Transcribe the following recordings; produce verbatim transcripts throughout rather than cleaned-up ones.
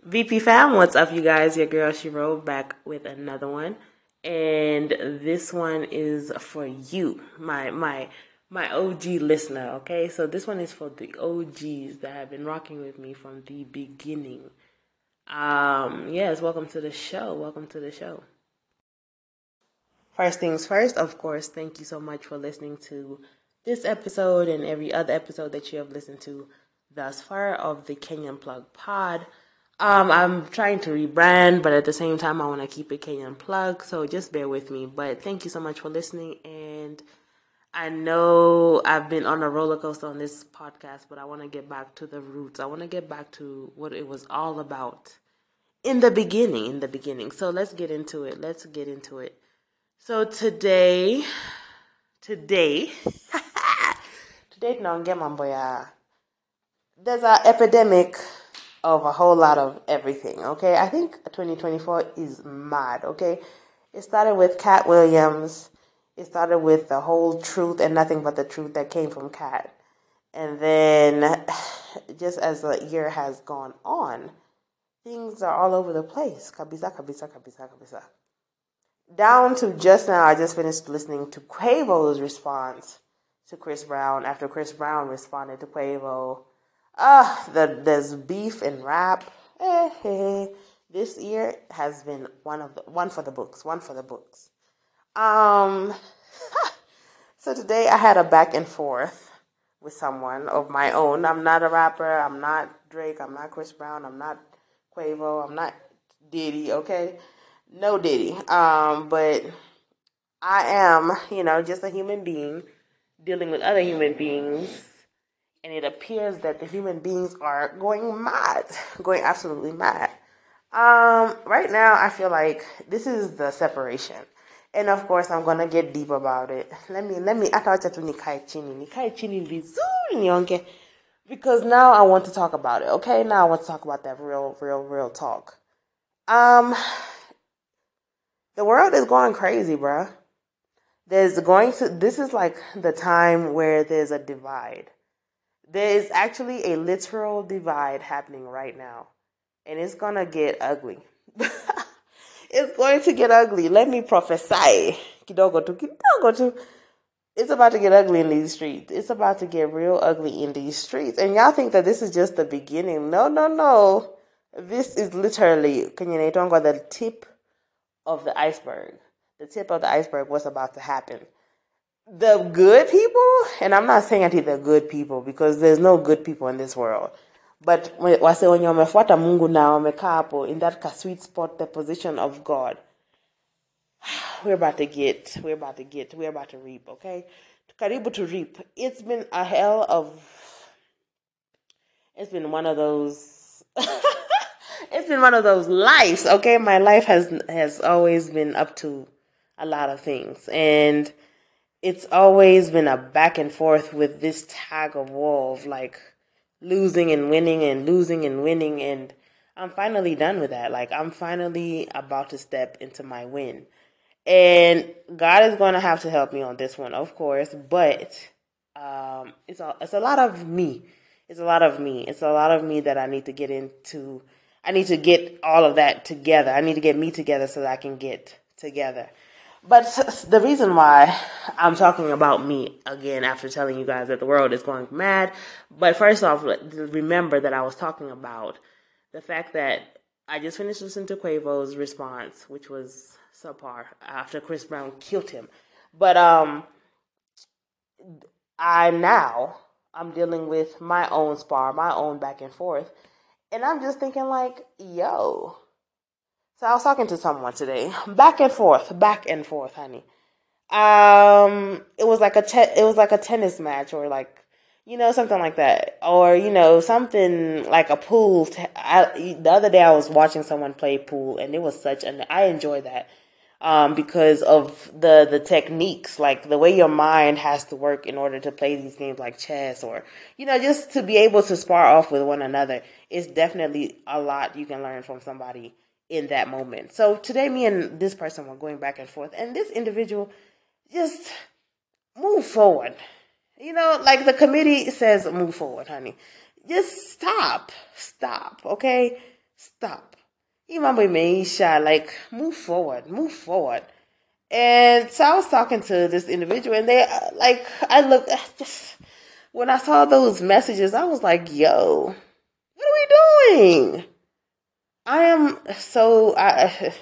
V P fam, what's up, you guys? Your girl Shiro back with another one, and this one is for you, my my my O G listener. Okay, so this one is for the O Gs that have been rocking with me from the beginning. Um, yes, welcome to the show. Welcome to the show. First things first, of course, thank you so much for listening to this episode and every other episode that you have listened to thus far of the Kenyan Plug Pod. Um, I'm trying to rebrand, but at the same time, I want to keep it Kenyan Plug, so just bear with me. But thank you so much for listening, and I know I've been on a roller coaster on this podcast, but I want to get back to the roots. I want to get back to what it was all about in the beginning, in the beginning. So let's get into it. Let's get into it. So today, today, today tunaongea mambo ya, there's an epidemic of a whole lot of everything, okay? I think twenty twenty-four is mad, okay? It started with Cat Williams. It started with the whole truth and nothing but the truth that came from Cat. And then, just as the year has gone on, things are all over the place. Kabisa, kabisa, kabisa, kabisa. Down to just now, I just finished listening to Quavo's response to Chris Brown after Chris Brown responded to Quavo. Ah, the, there's beef and rap. Eh, eh, this year has been one of the one for the books, one for the books. Um, so today I had a back and forth with someone of my own. I'm not a rapper. I'm not Drake. I'm not Chris Brown. I'm not Quavo. I'm not Diddy. Okay, no Diddy. Um, but I am, you know, just a human being dealing with other human beings, and it appears that the human beings are going mad, going absolutely mad. Um, right now, I feel like this is the separation, and of course, I'm gonna get deep about it. Let me, let me. Atawacha tu nikae chini, nikae chini vizuri nionge, because now I want to talk about it. Okay, now I want to talk about that real, real, real talk. Um, the world is going crazy, bruh. There's going to, this is like the time where there's a divide. There is actually a literal divide happening right now. And it's going to get ugly. It's going to get ugly. Let me prophesy. Kidogo tu, kidogo tu. It's about to get ugly in these streets. It's about to get real ugly in these streets. And y'all think that this is just the beginning. No, no, no. This is literally, the tip of the iceberg. The tip of the iceberg, what's about to happen. The good people, and I'm not saying anti the good people because there's no good people in this world. But wase wenye wamefuata Mungu na wamekaa hapo in that sweet spot, the position of God, we're about to get, we're about to get, we're about to reap, okay? Karibu to reap. It's been a hell of, it's been one of those, it's been one of those lives, okay? My life has has always been up to a lot of things, and it's always been a back and forth with this tag of war of like losing and winning and losing and winning. And I'm finally done with that. Like, I'm finally about to step into my win. And God is going to have to help me on this one, of course. But um, it's, a, it's a lot of me. It's a lot of me. It's a lot of me that I need to get into. I need to get all of that together. I need to get me together so that I can get together. But the reason why I'm talking about me again after telling you guys that the world is going mad, but first off, remember that I was talking about the fact that I just finished listening to Quavo's response, which was subpar after Chris Brown killed him. But um, I now I'm dealing with my own spar, my own back and forth, and I'm just thinking like, yo. So I was talking to someone today, back and forth, back and forth, honey. Um, it was like a te- it was like a tennis match, or like, you know, something like that, or you know, something like a pool. Te- I, the other day, I was watching someone play pool, and it was such an I enjoy that um, because of the the techniques, like the way your mind has to work in order to play these games like chess, or you know, just to be able to spar off with one another. It's definitely a lot you can learn from somebody in that moment. So today, me and this person were going back and forth, and this individual just move forward. You know, like the committee says, move forward, honey. Just stop. Stop, okay? Stop. Imambo Meisha, like, move forward, move forward. And so I was talking to this individual, and they, like, I looked, just, when I saw those messages, I was like, yo, what are we doing? I am so, I,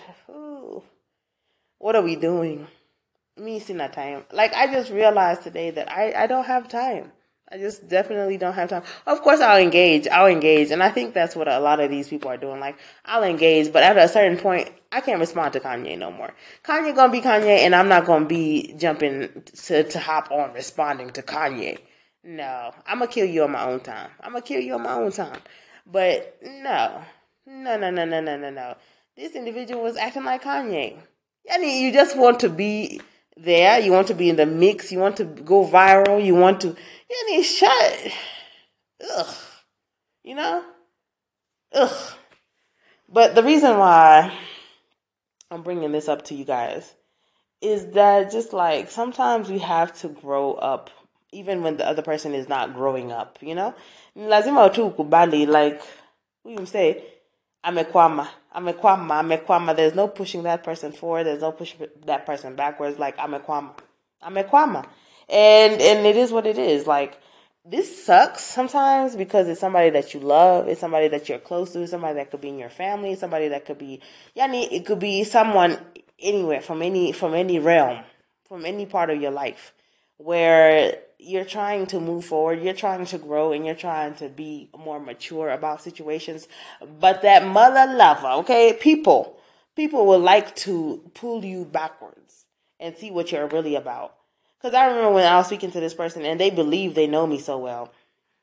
what are we doing? Me seeing that time. Like, I just realized today that I, I don't have time. I just definitely don't have time. Of course, I'll engage. I'll engage. And I think that's what a lot of these people are doing. Like, I'll engage, but at a certain point, I can't respond to Kanye no more. Kanye gonna be Kanye, and I'm not gonna be jumping to, to hop on responding to Kanye. No. I'm gonna kill you on my own time. I'm gonna kill you on my own time. But no. No, no, no, no, no, no, no. This individual was acting like Kanye. I mean, you just want to be there. You want to be in the mix. You want to go viral. You want to, I mean, shut. Ugh. You know? Ugh. But the reason why I'm bringing this up to you guys is that just like sometimes we have to grow up even when the other person is not growing up, you know? Lazima tu kubali, like, what do you say? Amekwama, amekwama, amekwama. There's no pushing that person forward. There's no pushing that person backwards. Like, amekwama, amekwama. And, and it is what it is. Like, this sucks sometimes because it's somebody that you love. It's somebody that you're close to. Somebody that could be in your family. Somebody that could be, yani, it could be someone anywhere from any, from any realm, from any part of your life where you're trying to move forward, you're trying to grow, and you're trying to be more mature about situations. But that mother lover, okay, people, people will like to pull you backwards and see what you're really about. Because I remember when I was speaking to this person, and they believe they know me so well.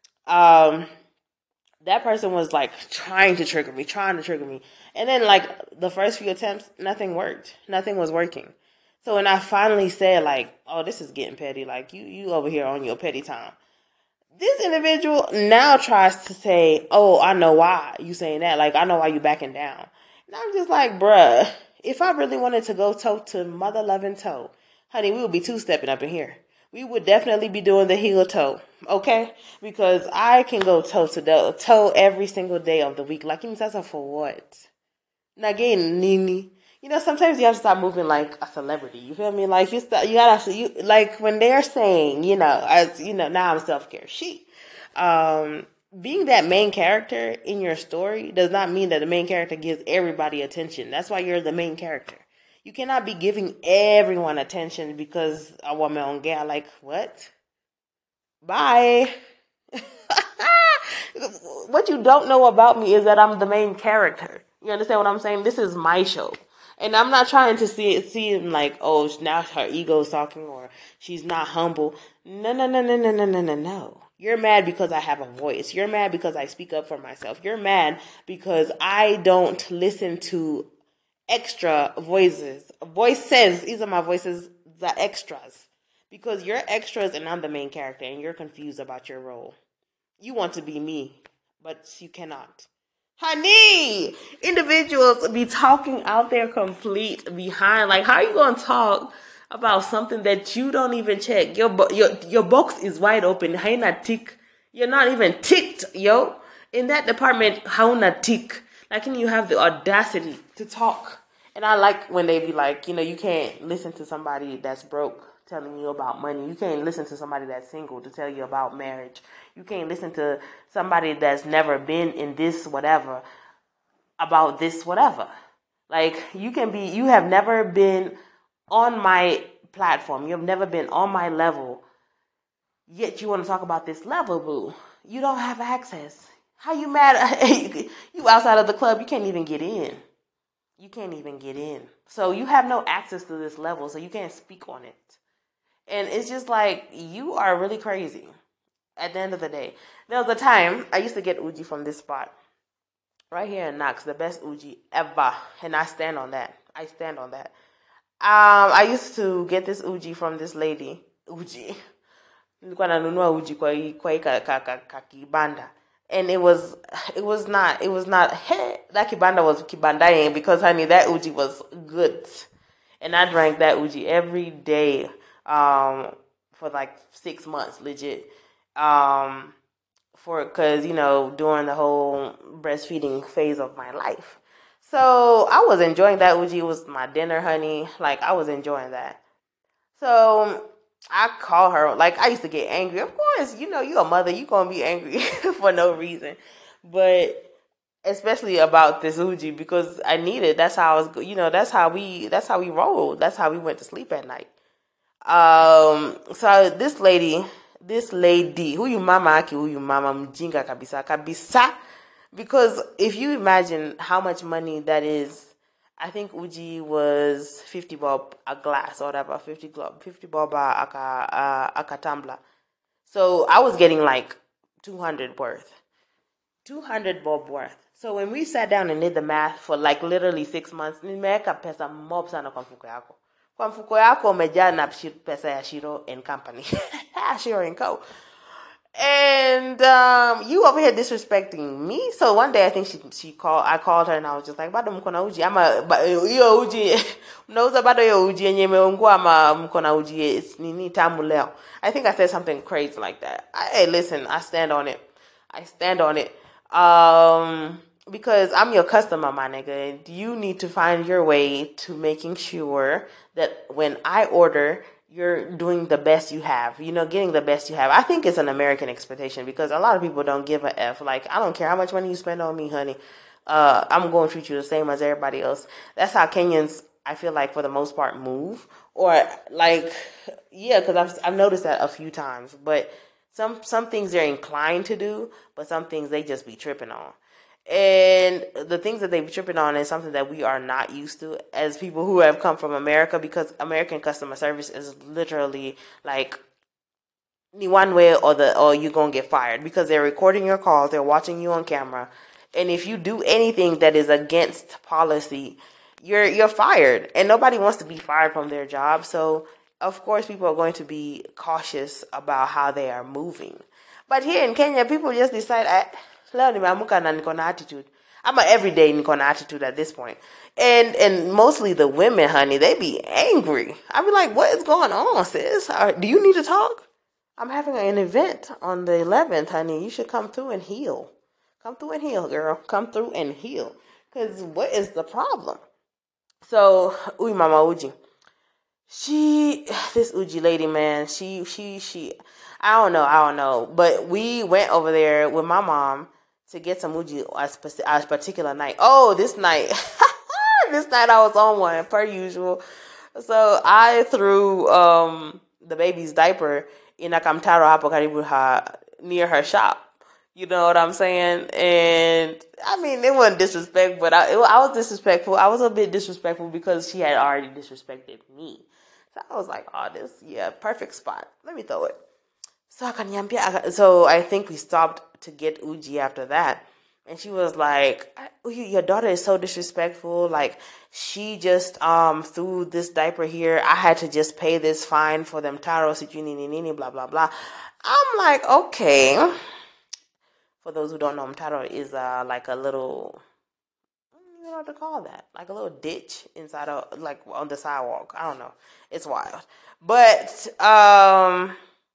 Um, that person was like trying to trigger me, trying to trigger me. And then like the first few attempts, nothing worked. Nothing was working. So when I finally said like, oh, this is getting petty, like you, you over here on your petty time. This individual now tries to say, oh, I know why you saying that. Like, I know why you backing down. And I'm just like, bruh, if I really wanted to go toe to mother loving toe, honey, we would be two-stepping up in here. We would definitely be doing the heel toe, okay? Because I can go toe to toe every single day of the week. Like, you know, for what? Now, again, Nini. You know, sometimes you have to start moving like a celebrity. You feel me? Like you, start, you gotta, you like when they're saying, you know, as you know, now I'm self care. She, um, being that main character in your story does not mean that the main character gives everybody attention. That's why you're the main character. You cannot be giving everyone attention because a woman on gay. Like what? Bye. What you don't know about me is that I'm the main character. You understand what I'm saying? This is my show. And I'm not trying to see it seem like, oh, now her ego's talking or she's not humble. No, no, no, no, no, no, no, no, no. You're mad because I have a voice. You're mad because I speak up for myself. You're mad because I don't listen to extra voices. Voices. These are my voices, the extras. Because you're extras and I'm the main character and you're confused about your role. You want to be me, but you cannot. Honey, individuals be talking out there complete behind. Like, how are you going to talk about something that you don't even check? Your your your box is wide open. How you not tick? You're not even ticked, yo. In that department, how not tick? Like, can you have the audacity to talk? And I like when they be like, you know, you can't listen to somebody that's broke telling you about money. You can't listen to somebody that's single to tell you about marriage. You can't listen to somebody that's never been in this whatever about this whatever. Like, you can be, you have never been on my platform. You have never been on my level. Yet you want to talk about this level, boo. You don't have access. How you mad? You outside of the club, you can't even get in. You can't even get in. So you have no access to this level, so you can't speak on it. And it's just like, you are really crazy at the end of the day. There was a time I used to get Uji from this spot. Right here in Knox, the best Uji ever. And I stand on that. I stand on that. Um, I used to get this Uji from this lady. Uji. Nilikuwa nanunua Uji kwa hii kwa hii ka- ka- ka- ka- kibanda. And it was, it was not, it was not, hey, that kibanda was kibandaing because, honey, that Uji was good. And I drank that Uji every day um, for like six months, legit. Um, for because you know during the whole breastfeeding phase of my life. So I was enjoying that. Uji was my dinner, honey. Like I was enjoying that. So I call her. Like I used to get angry. Of course, you know you a mother. You gonna be angry for no reason, but especially about this Uji because I need it. That's how I was. You know that's how we. That's how we rolled. That's how we went to sleep at night. Um, so this lady, this lady, huyu mama aki huyu mama mjinga kabisa kabisa, because if you imagine how much money that is, I think Uji was fifty bob a glass or whatever, fifty glob, fifty bob a aka uh, aka tumbler. So I was getting like two hundred worth, two hundred bob worth. So when we sat down and did the math for like literally six months, nimeweka pesa mob sana kwa mfuko yako. Kwa mfuko yako umejaa na pesa ya Shiro and Company. Shiro and Co. And um, you over here disrespecting me. So one day I think she she called. I called her and I was just like, "Bado mkona uji ama hiyo uji mnauza bado hiyo uji yenye imeungua ama mkona uji nini tamu leo." I think I said something crazy like that. I, hey, listen, I stand on it. I stand on it. Um, because I'm your customer, my nigga. And you need to find your way to making sure that when I order, you're doing the best you have, you know, getting the best you have. I think it's an American expectation because a lot of people don't give a F. Like, I don't care how much money you spend on me, honey. Uh, I'm going to treat you the same as everybody else. That's how Kenyans, I feel like, for the most part, move. Or, like, yeah, because I've, I've noticed that a few times. But some, some things they're inclined to do, but some things they just be tripping on. And the things that they be tripping on is something that we are not used to as people who have come from America, because American customer service is literally like one way or the or you're gonna get fired, because they're recording your calls, they're watching you on camera, and if you do anything that is against policy, you're you're fired, and nobody wants to be fired from their job. So of course people are going to be cautious about how they are moving. But here in Kenya, people just decide, I, leo nimeamka na niko na attitude. I'm a everyday niko na attitude at this point. And and mostly the women, honey, they be angry. I be like, what is going on, sis? Or, do you need to talk? I'm having an event on the eleventh, honey. You should come through and heal. Come through and heal, girl. Come through and heal. Because what is the problem? So, uy mama Uji. She, this Uji lady, man, she, she, she, I don't know, I don't know. But we went over there with my mom to get some Uji a, speci- a particular night. Oh, this night. This night I was on one, per usual. So I threw um, the baby's diaper in a kamtaro hapo karibu ha, near her shop. You know what I'm saying? And I mean, it wasn't disrespect, but I, it, I was disrespectful. I was a bit disrespectful because she had already disrespected me. So I was like, oh, this, yeah, perfect spot. Let me throw it. So akaniambia, so I think we stopped to get Uji after that. And she was like, your daughter is so disrespectful. Like, she just um threw this diaper here. I had to just pay this fine for them taro, sijui nini, blah, blah, blah. I'm like, okay. For those who don't know, mtaro is uh, like a little, I don't even know what to call that. Like a little ditch inside of, like on the sidewalk. I don't know. It's wild. But, um,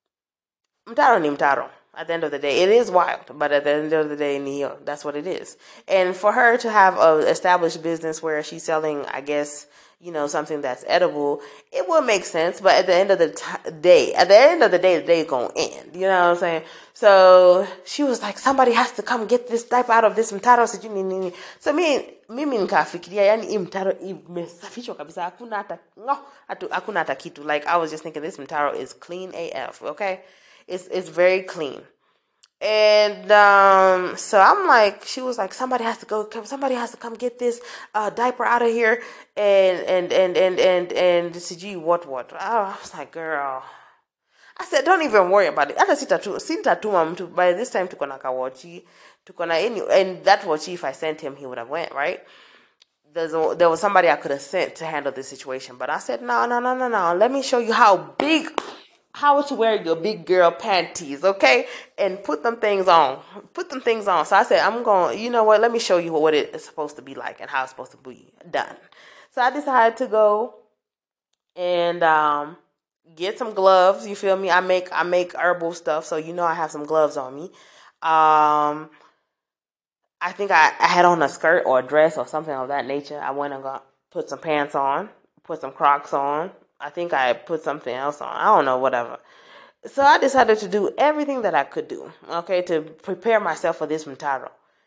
mtaro ni mtaro. At the end of the day, it is wild, but at the end of the day, niyo, that's what it is. And for her to have an established business where she's selling, I guess, you know, something that's edible, it will make sense. But at the end of the t- day, at the end of the day, the day is going to end. You know what I'm saying? So she was like, somebody has to come get this diaper out of this mtaro. So me, mimi nikafikiria, yani hii mtaro imesafishwa kabisa. Hakuna hata, no, hakuna hata kitu. Like, I was just thinking this mtaro is clean A F, okay? It's it's very clean. And um, so I'm like, she was like, somebody has to go, somebody has to come get this uh, diaper out of here. And, and, and, and, and, and, gee, what, what? I was like, girl. I said, don't even worry about it. Hata sitatu, sintatuma mtu. By this time, tuko na kawachi. Tuko na any, and that wachi, if I sent him, he would have went, right? There's a, there was somebody I could have sent to handle this situation. But I said, no, no, no, no, no. Let me show you how big... how to wear your big girl panties, okay? And put them things on. Put them things on. So I said, I'm going, you know what? Let me show you what it is supposed to be like and how it's supposed to be done. So I decided to go and um, get some gloves. You feel me? I make I make herbal stuff, so you know I have some gloves on me. Um, I think I, I had on a skirt or a dress or something of that nature. I went and got put some pants on, put some Crocs on. I think I put something else on. I don't know, whatever. So I decided to do everything that I could do, okay, to prepare myself for this Mtaro.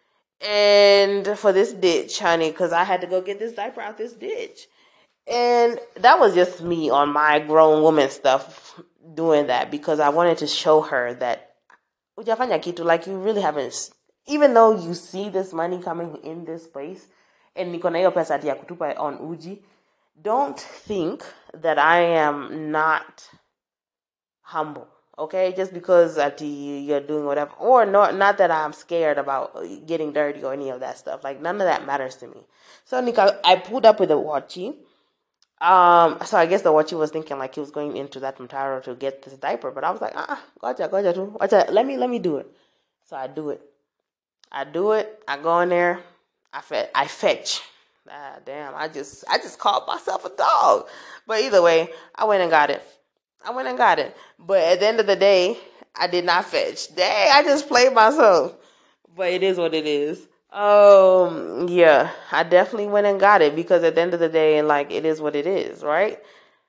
And for this ditch, honey, because I had to go get this diaper out this ditch. And that was just me on my grown woman stuff doing that because I wanted to show her that hujafanya kitu, like you really haven't, even though you see this money coming in this place and niko na hiyo pesa ati ya kutupa on uji, don't think that I am not humble, okay? Just because ati you're doing whatever, or not, not that I'm scared about getting dirty or any of that stuff. Like none of that matters to me. So Nika, I pulled up with a wachi. Um, so I guess the watchy was thinking like he was going into that Mtaro to get this diaper, but I was like, ah, gotcha, gotcha, too. Gotcha. Let me, let me do it. So I do it. I do it. I go in there. I fe- I fetch. Ah, damn, I just, I just called myself a dog. But either way, I went and got it. I went and got it. But at the end of the day, I did not fetch. Dang, I just played myself. But it is what it is. Um, yeah, I definitely went and got it because at the end of the day, like, it is what it is, right?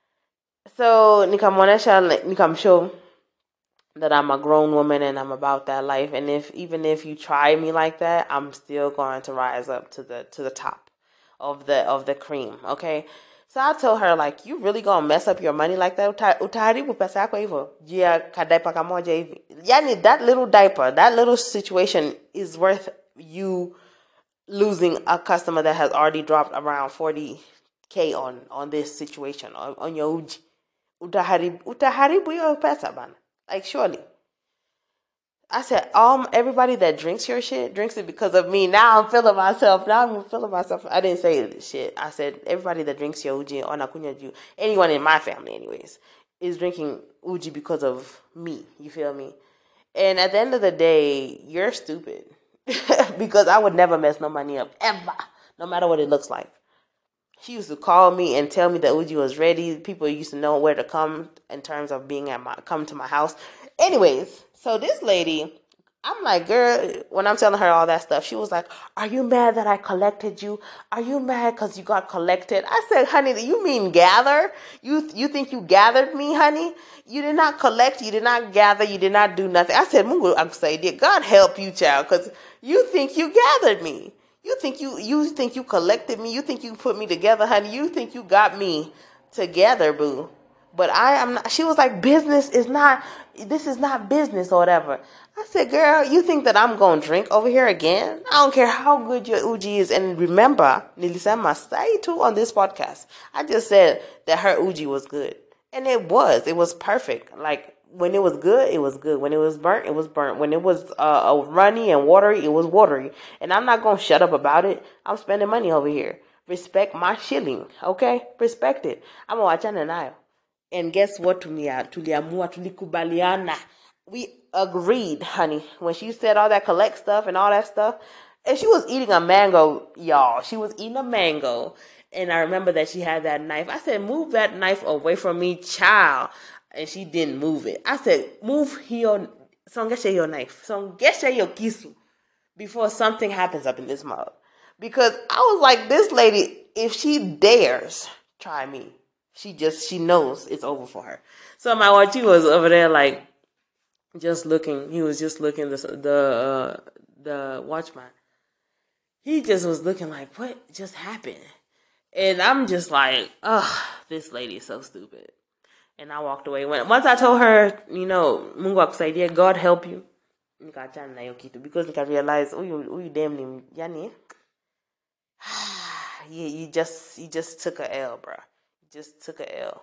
So, nikamwonesha, nikamshow that I'm a grown woman and I'm about that life. And if, even if you try me like that, I'm still going to rise up to the, to the top of the, of the cream. Okay. So I told her, like, you really gonna mess up your money like that? Utaharibu pesa yako hivyo. Jia kadaipa kamoja hivi. Yani, that little diaper, that little situation is worth you losing a customer that has already dropped around forty K on, on this situation, on, on your uji. Utaharibu, utaharibu your pesa, man. Like, surely. I said, um, everybody that drinks your shit drinks it because of me. Now I'm feeling myself. Now I'm feeling myself. I didn't say this shit. I said, everybody that drinks your uji or nakunya ju, anyone in my family, anyways, is drinking uji because of me. You feel me? And at the end of the day, you're stupid because I would never mess no money up ever, no matter what it looks like. She used to call me and tell me that uji was ready. People used to know where to come in terms of being at my, come to my house. Anyways, so this lady, I'm like, girl, when I'm telling her all that stuff, she was like, are you mad that I collected you? Are you mad because you got collected? I said, honey, do you mean gather? You you think you gathered me, honey? You did not collect. You did not gather. You did not do nothing. I said, Mungu, I'm saying, God help you, child, because you think you gathered me. You think you you think you collected me. You think you put me together, honey. You think you got me together, boo. But I am not. She was like, business is not, this is not business or whatever. I said, girl, you think that I'm going to drink over here again? I don't care how good your uji is. And remember, nilisema sai too on this podcast. I just said that her uji was good. And it was. It was perfect. Like, when it was good, it was good. When it was burnt, it was burnt. When it was uh, runny and watery, it was watery. And I'm not going to shut up about it. I'm spending money over here. Respect my shilling, okay? Respect it. I'm watching nayo. And guess what, Tumia? Tuliamua, tulikubaliana. We agreed, honey. When she said all that collect stuff and all that stuff, and she was eating a mango, y'all. She was eating a mango. And I remember that she had that knife. I said, move that knife away from me, child. And she didn't move it. I said, move your, songesha your knife. Songesha your kisu. Before something happens up in this mug. Because I was like, this lady, if she dares try me, she just, she knows it's over for her. So my wachi was over there like, just looking. He was just looking, the, the, uh, the watchman. He just was looking like, what just happened? And I'm just like, ugh, this lady is so stupid. And I walked away. When once I told her, you know, Mungu akusaidia, God help you. Nikaachana na hiyo kitu because nika realize huyu huyu damn ni yani you, you just you just took a L, bro. You just took a L.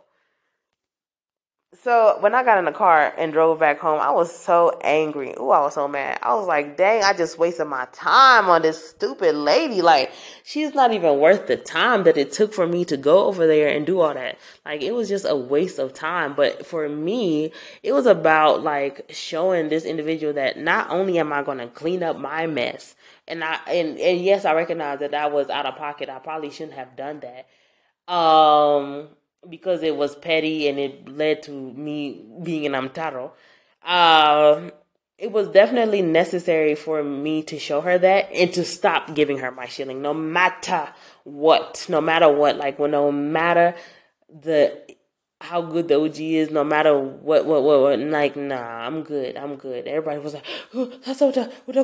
So when I got in the car and drove back home, I was so angry. Ooh, I was so mad. I was like, dang, I just wasted my time on this stupid lady. Like, she's not even worth the time that it took for me to go over there and do all that. Like, it was just a waste of time. But for me, it was about like showing this individual that not only am I going to clean up my mess, and I and, and yes, I recognize that that was out of pocket. I probably shouldn't have done that. Um, because it was petty and it led to me being an Amtaro. Uh, it was definitely necessary for me to show her that and to stop giving her my shilling, no matter what, no matter what, like, well, no matter the how good the O G is, no matter what, what, what, what, like, nah, I'm good, I'm good. Everybody was like, oh, that's so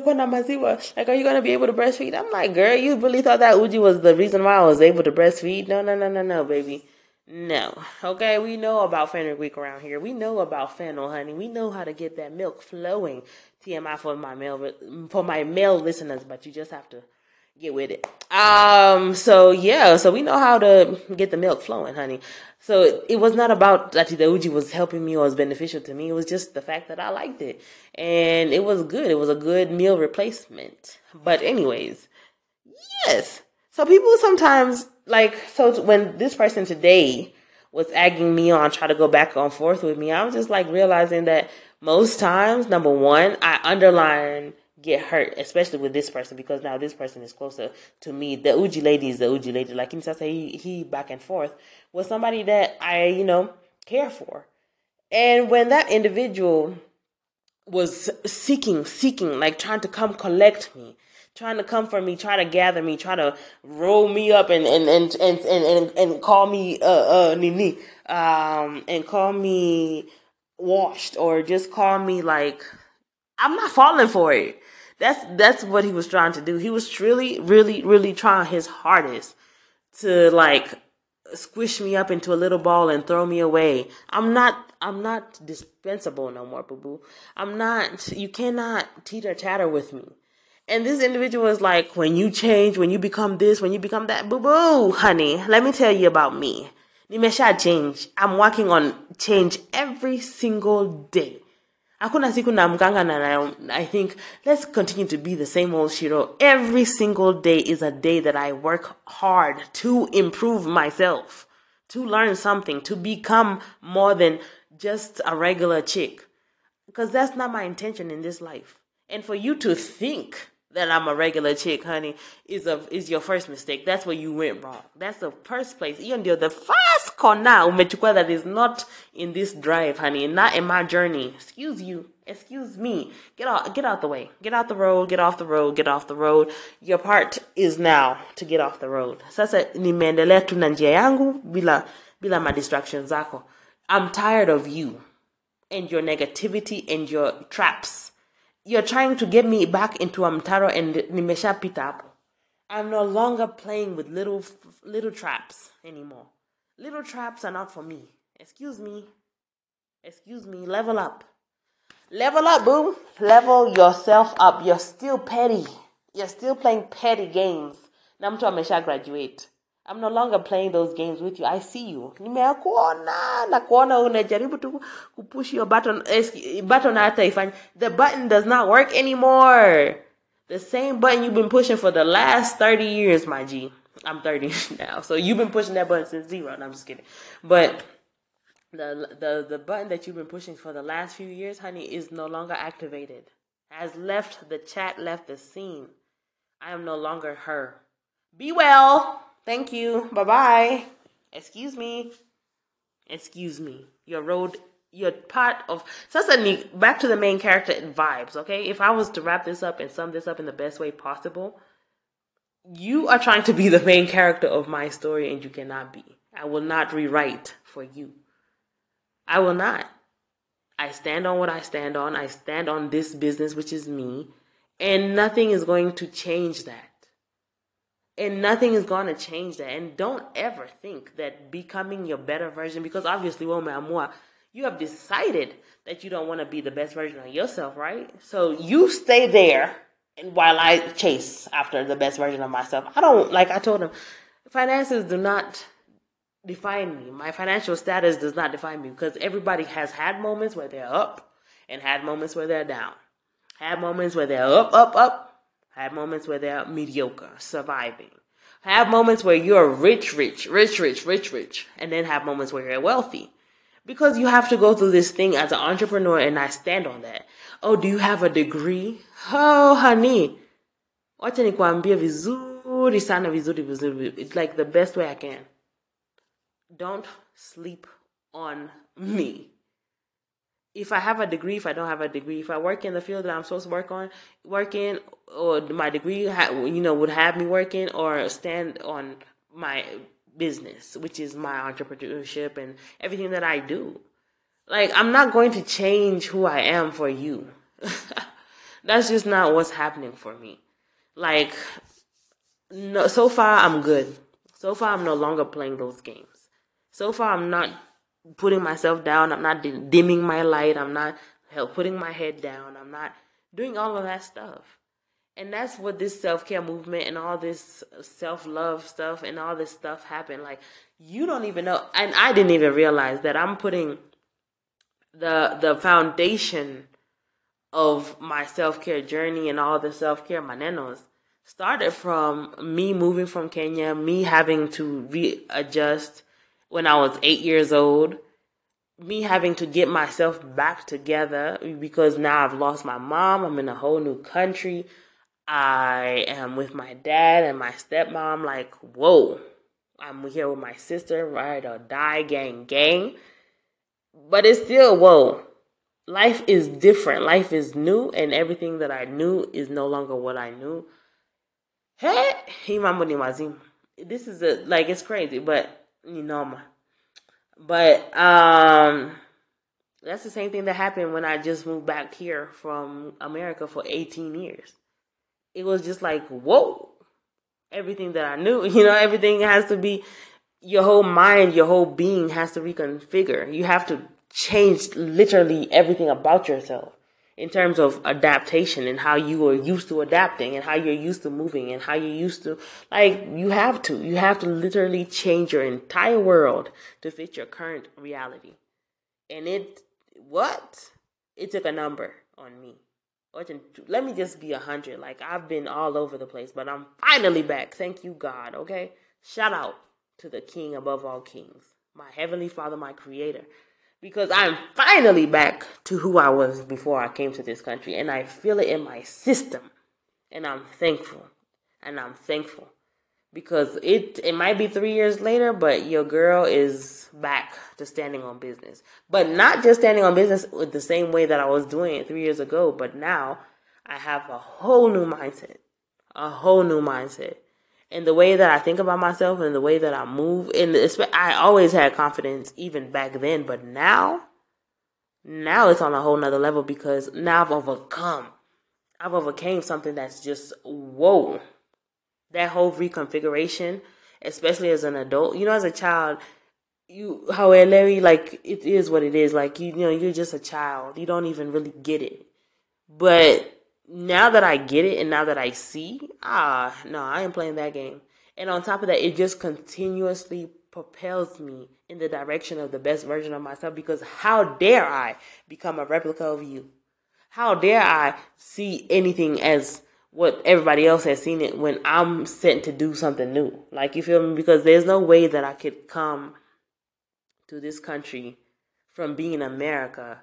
like, are you gonna be able to breastfeed? I'm like, girl, you really thought that Uji was the reason why I was able to breastfeed? No, no, no, no, no, baby. No. Okay, we know about fenugreek around here. We know about fennel, honey. We know how to get that milk flowing. T M I for my male for my male listeners, but you just have to get with it. Um, so yeah, so we know how to get the milk flowing, honey. So it, it was not about that the Uji was helping me or was beneficial to me. It was just the fact that I liked it. And it was good. It was a good meal replacement. But anyways, yes. So people sometimes, like, so when this person today was egging me on, try to go back and forth with me, I was just like realizing that most times, number one, I underline get hurt, especially with this person, because now this person is closer to me. The Uji lady is the Uji lady. Like Insa say, he, he back and forth with somebody that I, you know, care for. And when that individual was seeking, seeking, like trying to come collect me, trying to come for me, try to gather me, try to roll me up and and and and and, and, and call me uh uh Nini, um, and call me washed, or just call me like, I'm not falling for it. That's that's what he was trying to do. He was really, really, really trying his hardest to like squish me up into a little ball and throw me away. I'm not I'm not dispensable no more, boo boo. I'm not, you cannot teeter tatter with me. And this individual is like, when you change, when you become this, when you become that, boo boo, honey, let me tell you about me. Nimesha change. I'm working on change every single day. Hakuna siku na mganga na I think, let's continue to be the same old Shiro. Every single day is a day that I work hard to improve myself, to learn something, to become more than just a regular chick. Because that's not my intention in this life. And for you to think that I'm a regular chick, honey, is a is your first mistake. That's where you went wrong. That's the first place. Even though the first corner umechukua that is not in this drive, honey, not in my journey. Excuse you. Excuse me. Get out get out the way. Get out the road. Get off the road. Get off the road. Your part is now to get off the road. Sasa nimeendelea tu na njia yangu bila bila ma distractions zako. I'm tired of you and your negativity and your traps. You're trying to get me back into Amtaro and nimesha pita hapo. I'm no longer playing with little little traps anymore. Little traps are not for me. Excuse me. Excuse me. Level up. Level up, boo. Level yourself up. You're still petty. You're still playing petty games. Na mtu amesha graduate. I'm no longer playing those games with you. I see you. Nimekuona na kuona unajaribu tu kupush your button button hata ifanye. The button does not work anymore. The same button you've been pushing for the last thirty years, my G. I'm thirty now. So you've been pushing that button since zero. No, I'm just kidding. But the the the button that you've been pushing for the last few years, honey, is no longer activated. Has left the chat, left the scene. I am no longer her. Be well. Thank you. Bye-bye. Excuse me. Excuse me. Your road, you're part of... So that's back to the main character vibes, okay? If I was to wrap this up and sum this up in the best way possible, you are trying to be the main character of my story and you cannot be. I will not rewrite for you. I will not. I stand on what I stand on. I stand on this business, which is me. And nothing is going to change that. And nothing is going to change that. And don't ever think that becoming your better version, because obviously, you have decided that you don't want to be the best version of yourself, right? So you stay there and while I chase after the best version of myself. I don't, like I told him, finances do not define me. My financial status does not define me, because everybody has had moments where they're up and had moments where they're down. Had moments where they're up, up, up. Have moments where they're mediocre, surviving. Have moments where you're rich, rich, rich, rich, rich, rich. And then have moments where you're wealthy. Because you have to go through this thing as an entrepreneur, and I stand on that. Oh, do you have a degree? Oh, honey. Wacha nikuambie vizuri sana vizuri vizuri. It's like the best way I can. Don't sleep on me. if I have a degree, if I don't have a degree, if I work in the field that I'm supposed to work on, working, or my degree, you know, would have me working, or stand on my business, which is my entrepreneurship and everything that I do. Like, I'm not going to change who I am for you. That's just not what's happening for me. Like, no, so far I'm good. So far I'm no longer playing those games. So far I'm not putting myself down. I'm not dimming my light. I'm not putting my head down. I'm not doing all of that stuff. And that's what this self-care movement and all this self-love stuff and all this stuff happened. Like, you don't even know. And I didn't even realize that I'm putting the the foundation of my self-care journey and all the self-care manenos started from me moving from Kenya, me having to readjust when I was eight years old, me having to get myself back together because now I've lost my mom. I'm in a whole new country. I am with my dad and my stepmom. Like, whoa, I'm here with my sister, ride or die, gang, gang. But it's still, whoa. Life is different. Life is new, and everything that I knew is no longer what I knew. Hey, this is a like it's crazy, but you know, but um, that's the same thing that happened when I just moved back here from America for eighteen years. It was just like, whoa, everything that I knew, you know, everything has to be, your whole mind, your whole being has to reconfigure. You have to change literally everything about yourself in terms of adaptation and how you are used to adapting and how you're used to moving and how you're used to, like, you have to, you have to literally change your entire world to fit your current reality. And it, what? It took a number on me. Let me just be a hundred. Like, I've been all over the place, but I'm finally back. Thank you, God. Okay. Shout out to the King above all kings, my Heavenly Father, my Creator, because I'm finally back to who I was before I came to this country, and I feel it in my system, and I'm thankful, and I'm thankful because it it might be three years later, but your girl is back to standing on business, but not just standing on business with the same way that I was doing it three years ago, but now I have a whole new mindset, a whole new mindset. And the way that I think about myself and the way that I move, and I always had confidence even back then, but now, now it's on a whole nother level because now I've overcome. I've overcame something that's just, whoa. That whole reconfiguration, especially as an adult, you know, as a child, you, however, like, it is what it is. Like, you, you know, you're just a child. You don't even really get it. But now that I get it and now that I see, ah, no, I ain't playing that game. And on top of that, it just continuously propels me in the direction of the best version of myself, because how dare I become a replica of you? How dare I see anything as what everybody else has seen it when I'm sent to do something new? Like, you feel me? Because there's no way that I could come to this country from being in America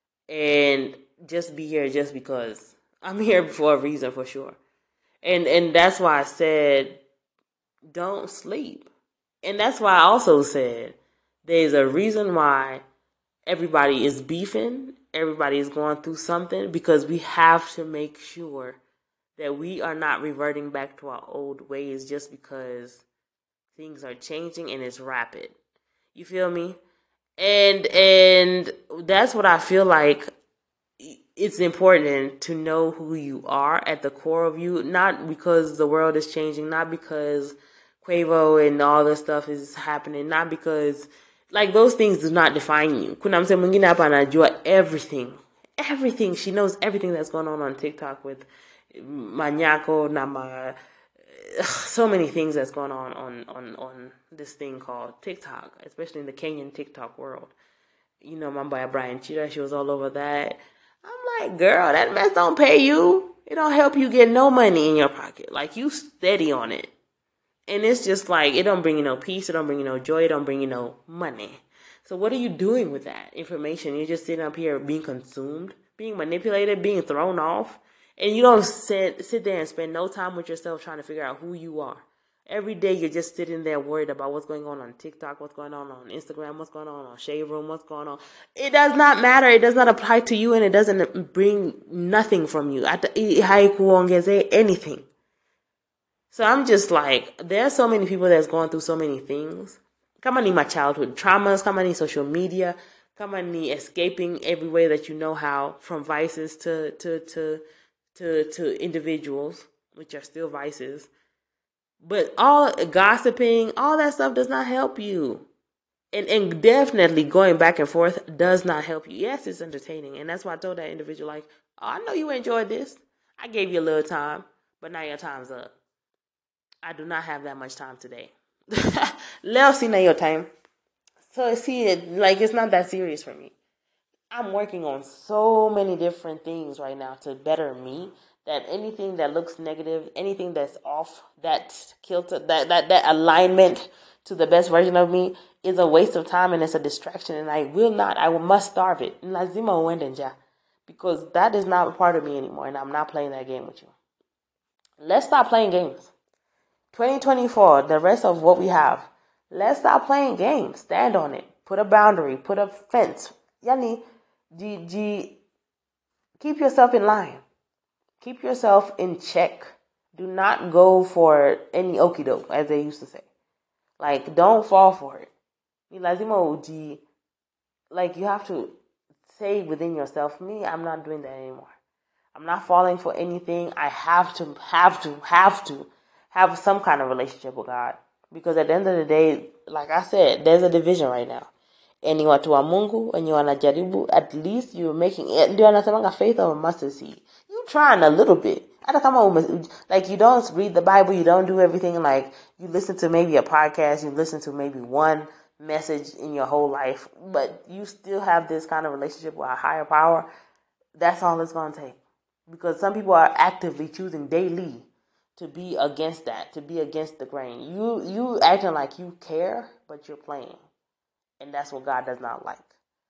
and just be here just because. I'm here for a reason, for sure. And and that's why I said, don't sleep. And that's why I also said, there's a reason why everybody is beefing, everybody is going through something, because we have to make sure that we are not reverting back to our old ways just because things are changing and it's rapid. You feel me? And and that's what I feel like. It's important to know who you are at the core of you, not because the world is changing, not because Quavo and all this stuff is happening, not because, like, those things do not define you. Kuna mse mwingine hapa anajua everything. Everything. She knows everything that's going on on TikTok with Manyako, Nama, so many things that's going on on, on on this thing called TikTok, especially in the Kenyan TikTok world. You know, my boy Brian Cheetah, she was all over that. I'm like, girl, that mess don't pay you. It don't help you get no money in your pocket. Like, you steady on it. And it's just like, it don't bring you no peace. It don't bring you no joy. It don't bring you no money. So what are you doing with that information? You're just sitting up here being consumed, being manipulated, being thrown off. And you don't sit, sit there and spend no time with yourself trying to figure out who you are. Every day you're just sitting there worried about what's going on on TikTok, what's going on on Instagram, what's going on on Shade Room, what's going on. It does not matter. It does not apply to you, and it doesn't bring nothing from you. Haikuongeze anything. So I'm just like, there's so many people that's going through so many things. Come on, my childhood traumas. Come on, social media. Come on, escaping every way that you know how, from vices to to to to to individuals, which are still vices. But all gossiping, all that stuff does not help you. And and definitely going back and forth does not help you. Yes, it's entertaining. And that's why I told that individual, like, oh, I know you enjoyed this. I gave you a little time, but now your time's up. I do not have that much time today. Let's see now your time. So see it like it's not that serious for me. I'm working on so many different things right now to better me, that anything that looks negative, anything that's off that kilter, that, that, that alignment to the best version of me is a waste of time and it's a distraction, and I will not, I will, must starve it. Because that is not a part of me anymore, and I'm not playing that game with you. Let's stop playing games. twenty twenty-four, the rest of what we have, let's stop playing games. Stand on it. Put a boundary. Put a fence. Yani, G, G, keep yourself in line. Keep yourself in check. Do not go for any okie doke, as they used to say. Like, don't fall for it. Like, you have to say within yourself, me, I'm not doing that anymore. I'm not falling for anything. I have to, have to, have to have some kind of relationship with God. Because at the end of the day, like I said, there's a division right now. And you want to Mungu and you want to Jaribu, at least you're making it. Do you understand? A faith of a mustard seed. You trying a little bit. Like, you don't read the Bible, you don't do everything. Like, you listen to maybe a podcast, you listen to maybe one message in your whole life, but you still have this kind of relationship with a higher power. That's all it's going to take. Because some people are actively choosing daily to be against that, to be against the grain. You you acting like you care, but you're playing. And that's what God does not like.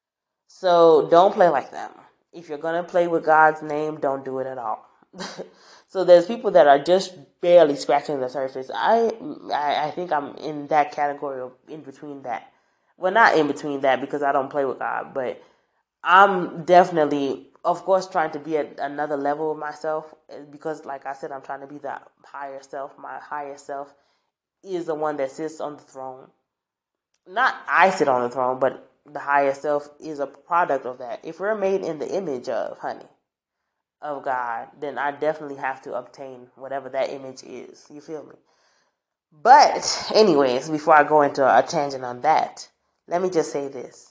So don't play like that. If you're going to play with God's name, don't do it at all. So there's people that are just barely scratching the surface. I, I I think I'm in that category, of in between that. Well, not in between that, because I don't play with God, but I'm definitely, of course, trying to be at another level of myself, because, like I said, I'm trying to be that higher self. My higher self is the one that sits on the throne. Not I sit on the throne, but the higher self is a product of that. If we're made in the image of, honey, of God, then I definitely have to obtain whatever that image is. You feel me? But anyways, before I go into a tangent on that, let me just say this.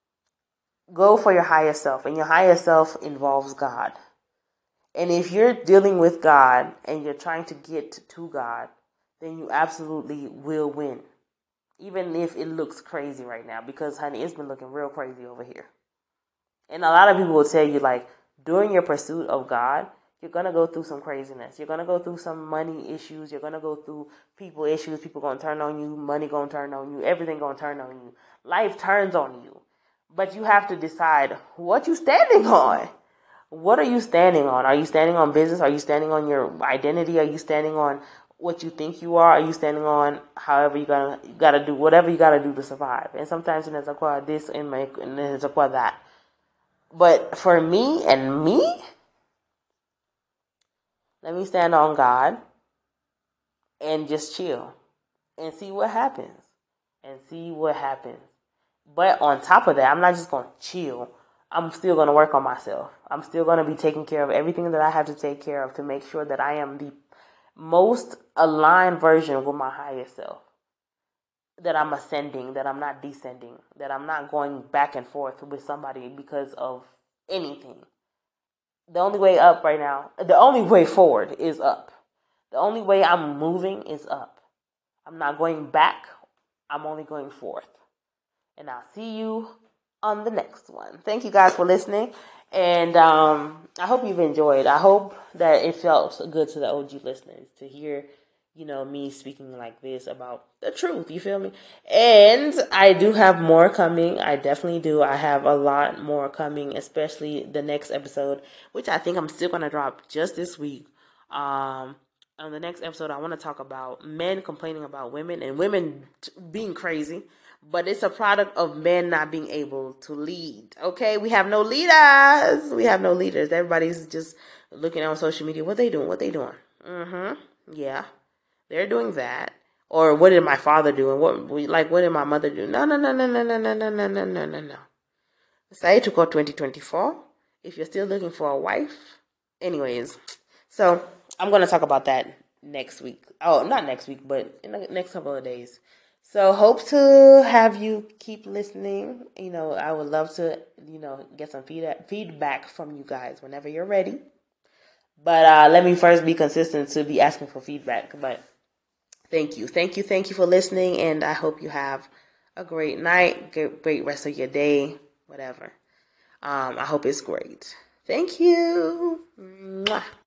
Go for your higher self, and your higher self involves God. And if you're dealing with God and you're trying to get to God, then you absolutely will win. Even if it looks crazy right now, because, honey, it's been looking real crazy over here. And a lot of people will tell you, like, during your pursuit of God, you're going to go through some craziness. You're going to go through some money issues. You're going to go through people issues. People going to turn on you. Money going to turn on you. Everything going to turn on you. Life turns on you. But you have to decide what you're standing on. What are you standing on? Are you standing on business? Are you standing on your identity? Are you standing on what you think you are? Are you standing on however you gotta you gotta do whatever you gotta do to survive? And sometimes it's a this and make and it's a that. But for me and me, let me stand on God and just chill and see what happens. And see what happens. But on top of that, I'm not just gonna chill. I'm still gonna work on myself. I'm still gonna be taking care of everything that I have to take care of to make sure that I am the most aligned version with my higher self. That I'm ascending, that I'm not descending, that I'm not going back and forth with somebody because of anything. The only way up right now, the only way forward is up. The only way I'm moving is up. I'm not going back. I'm only going forth. And I'll see you on the next one. Thank you guys for listening. And um, I hope you've enjoyed. I hope that it felt good to the O G listeners to hear, you know, me speaking like this about the truth. You feel me? And I do have more coming. I definitely do. I have a lot more coming, especially the next episode, which I think I'm still going to drop just this week. Um, on the next episode, I want to talk about men complaining about women and women t- being crazy, but it's a product of men not being able to lead. Okay, we have no leaders. We have no leaders. Everybody's just looking on social media. What they doing? What they doing? Mm-hmm. Yeah, they're doing that. Or what did my father do? And what like what did my mother do? No, no, no, no, no, no, no, no, no, no, no, no, no. Say to go twenty twenty-four. If you're still looking for a wife, anyways. So I'm gonna talk about that next week. Oh, not next week, but in the next couple of days. So hope to have you keep listening. You know, I would love to, you know, get some feedback feedback from you guys whenever you're ready. But uh, let me first be consistent to be asking for feedback. But thank you, thank you, thank you for listening, and I hope you have a great night, great rest of your day, whatever. Um, I hope it's great. Thank you. Mwah.